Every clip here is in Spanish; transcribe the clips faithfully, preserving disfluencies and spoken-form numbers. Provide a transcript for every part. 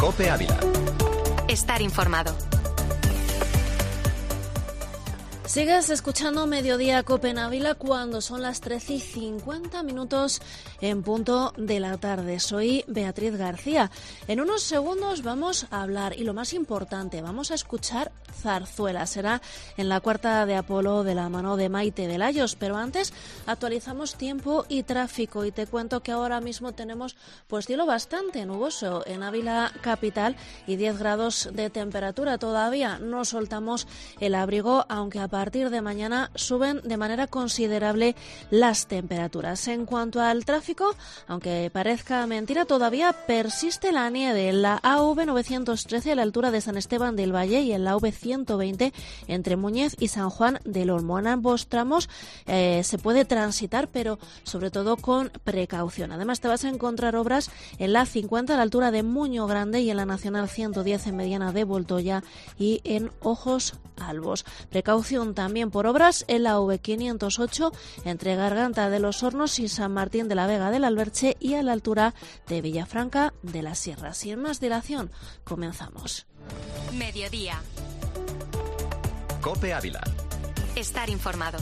COPE Ávila. Estar informado. Sigues escuchando Mediodía COPE en Ávila cuando son las trece y cincuenta minutos en punto de la tarde. Soy Beatriz García. En unos segundos vamos a hablar y lo más importante, vamos a escuchar zarzuela. Será en la cuarta de Apolo de la mano de Maite Velayos, pero antes actualizamos tiempo y tráfico y te cuento que ahora mismo tenemos pues cielo bastante nuboso en Ávila capital y diez grados de temperatura. Todavía no soltamos el abrigo, aunque a A partir de mañana suben de manera considerable las temperaturas. En cuanto al tráfico, aunque parezca mentira, todavía persiste la nieve en la A V novecientos trece a la altura de San Esteban del Valle y en la A V ciento veinte entre Muñez y San Juan del Olmo. En ambos tramos eh, se puede transitar, pero sobre todo con precaución. Además, te vas a encontrar obras en la A cincuenta a la altura de Muño Grande y en la Nacional ciento diez en Mediana de Voltoya y en Ojos Albos. Precaución también por obras en la A V quinientos ocho entre Garganta de los Hornos y San Martín de la Vega del Alberche y a la altura de Villafranca de las Sierras. Sin más dilación, comenzamos. Mediodía. COPE Ávila. Estar informado.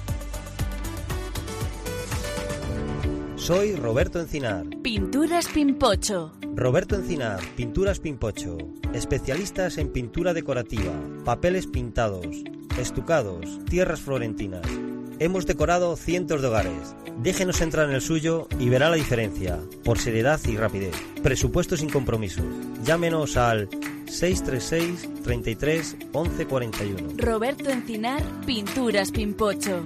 Soy Roberto Encinar. Pinturas Pimpocho. Roberto Encinar, Pinturas Pimpocho. Especialistas en pintura decorativa, papeles pintados, estucados, tierras florentinas. Hemos decorado cientos de hogares. Déjenos entrar en el suyo y verá la diferencia, por seriedad y rapidez. Presupuesto sin compromiso. Llámenos al seis tres seis, treinta y tres, once cuarenta y uno. Roberto Encinar, Pinturas Pimpocho.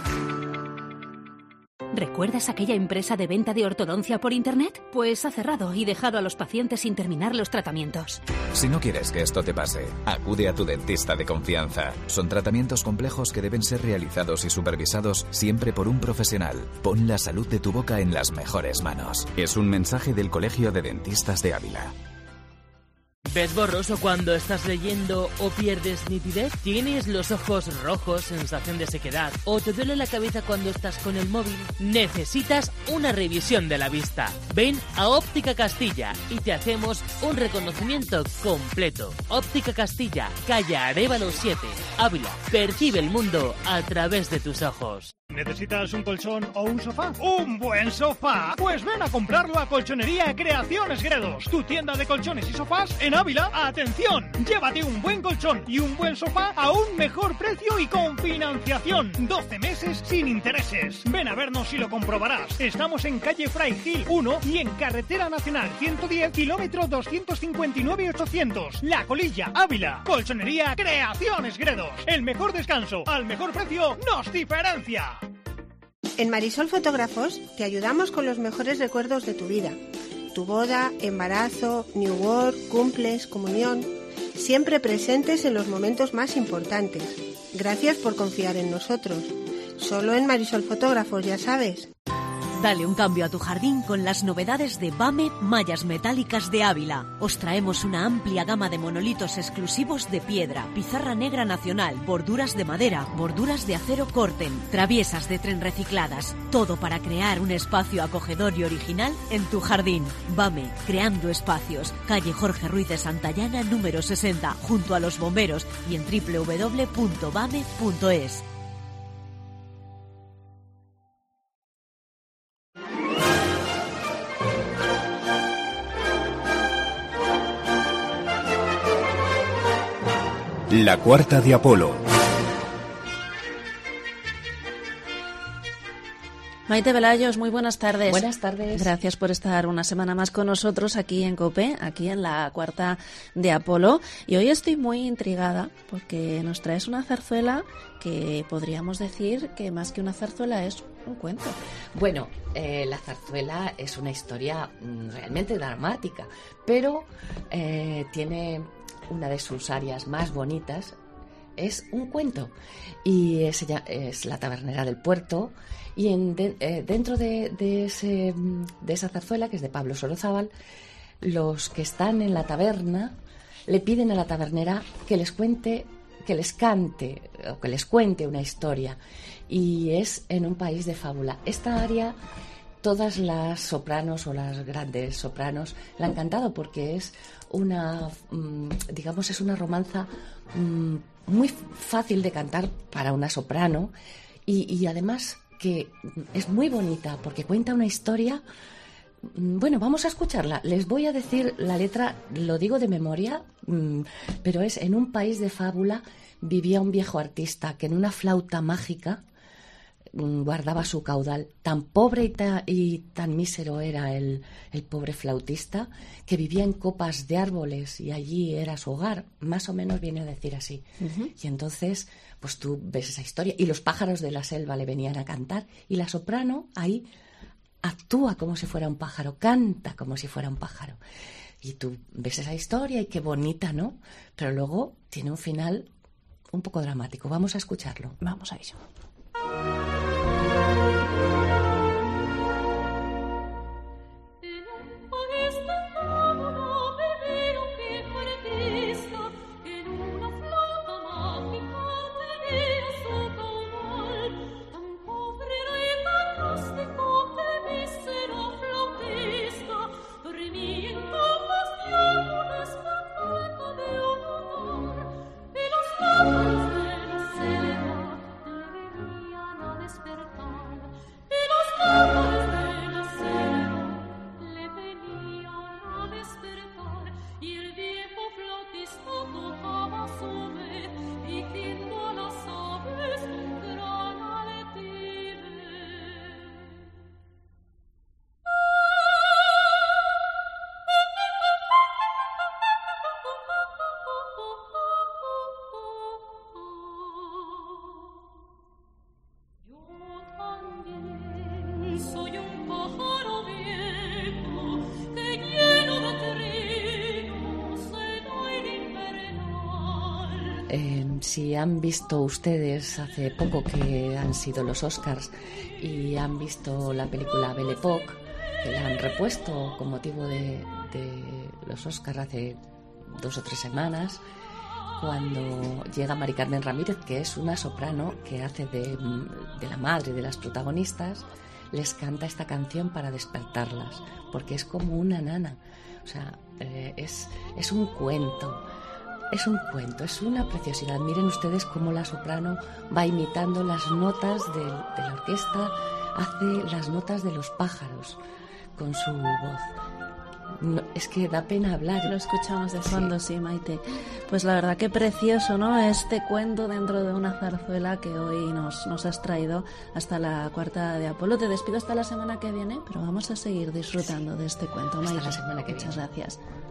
¿Recuerdas aquella empresa de venta de ortodoncia por internet? Pues ha cerrado y dejado a los pacientes sin terminar los tratamientos. Si no quieres que esto te pase, acude a tu dentista de confianza. Son tratamientos complejos que deben ser realizados y supervisados siempre por un profesional. Pon la salud de tu boca en las mejores manos. Es un mensaje del Colegio de Dentistas de Ávila. ¿Ves borroso cuando estás leyendo o pierdes nitidez? ¿Tienes los ojos rojos, sensación de sequedad? ¿O te duele la cabeza cuando estás con el móvil? Necesitas una revisión de la vista. Ven a Óptica Castilla y te hacemos un reconocimiento completo. Óptica Castilla, calle Arévalo siete, Ávila. Percibe el mundo a través de tus ojos. ¿Necesitas un colchón o un sofá? ¿Un buen sofá? Pues ven a comprarlo a Colchonería Creaciones Gredos, tu tienda de colchones y sofás en Ávila. ¡Atención! Llévate un buen colchón y un buen sofá a un mejor precio y con financiación. doce meses sin intereses. Ven a vernos y lo comprobarás. Estamos en calle Fray Gil uno y en Carretera Nacional ciento diez, kilómetro doscientos cincuenta y nueve ochocientos. La Colilla, Ávila. Colchonería Creaciones Gredos. El mejor descanso al mejor precio nos diferencia. En Marisol Fotógrafos te ayudamos con los mejores recuerdos de tu vida. Tu boda, embarazo, new work, cumples, comunión, siempre presentes en los momentos más importantes. Gracias por confiar en nosotros. Solo en Marisol Fotógrafos, ya sabes. Dale un cambio a tu jardín con las novedades de BAME Mallas Metálicas de Ávila. Os traemos una amplia gama de monolitos exclusivos de piedra, pizarra negra nacional, borduras de madera, borduras de acero Corten, traviesas de tren recicladas. Todo para crear un espacio acogedor y original en tu jardín. BAME, creando espacios. Calle Jorge Ruiz de Santayana, número sesenta, junto a los bomberos y en doble u doble u doble u punto bame punto es. La cuarta de Apolo. Maite Velayos, muy buenas tardes. Buenas tardes. Gracias por estar una semana más con nosotros aquí en COPE, aquí en la cuarta de Apolo. Y hoy estoy muy intrigada porque nos traes una zarzuela que podríamos decir que más que una zarzuela es un cuento. Bueno, eh, la zarzuela es una historia mm, realmente dramática, pero eh, tiene una de sus áreas más bonitas, es un cuento, y es, es La tabernera del puerto, y en, de, eh, dentro de, de, ese, de esa zarzuela, que es de Pablo Sorozábal, los que están en la taberna le piden a la tabernera que les cuente, que les cante o que les cuente una historia, y es en un país de fábula. Esta área todas las sopranos o las grandes sopranos le han cantado porque es una, digamos, es una romanza muy fácil de cantar para una soprano y, y además que es muy bonita porque cuenta una historia. Bueno, vamos a escucharla. Les voy a decir la letra, lo digo de memoria, pero es: en un país de fábula vivía un viejo artista que en una flauta mágica guardaba su caudal. Tan pobre y, ta, y tan mísero era el, el pobre flautista que vivía en copas de árboles y allí era su hogar. Más o menos viene a decir así. Uh-huh. Y entonces, pues tú ves esa historia y los pájaros de la selva le venían a cantar y la soprano ahí actúa como si fuera un pájaro, canta como si fuera un pájaro. Y tú ves esa historia y qué bonita, ¿no? Pero luego tiene un final un poco dramático. Vamos a escucharlo. Vamos a ello. Si han visto ustedes hace poco que han sido los Oscars y han visto la película Belle Époque, que la han repuesto con motivo de, de los Oscars hace dos o tres semanas, cuando llega Mari Carmen Ramírez, que es una soprano que hace de, de la madre de las protagonistas, les canta esta canción para despertarlas, porque es como una nana, o sea, eh, es, es un cuento. Es un cuento, es una preciosidad. Miren ustedes cómo la soprano va imitando las notas de, de la orquesta, hace las notas de los pájaros con su voz. No, es que da pena hablar. Lo escuchamos de fondo, sí. sí, Maite. Pues la verdad que precioso, ¿no? Este cuento dentro de una zarzuela que hoy nos, nos has traído hasta la cuarta de Apolo. Te despido hasta la semana que viene, pero vamos a seguir disfrutando sí. de este cuento, Maite. Hasta la semana que Muchas viene. gracias.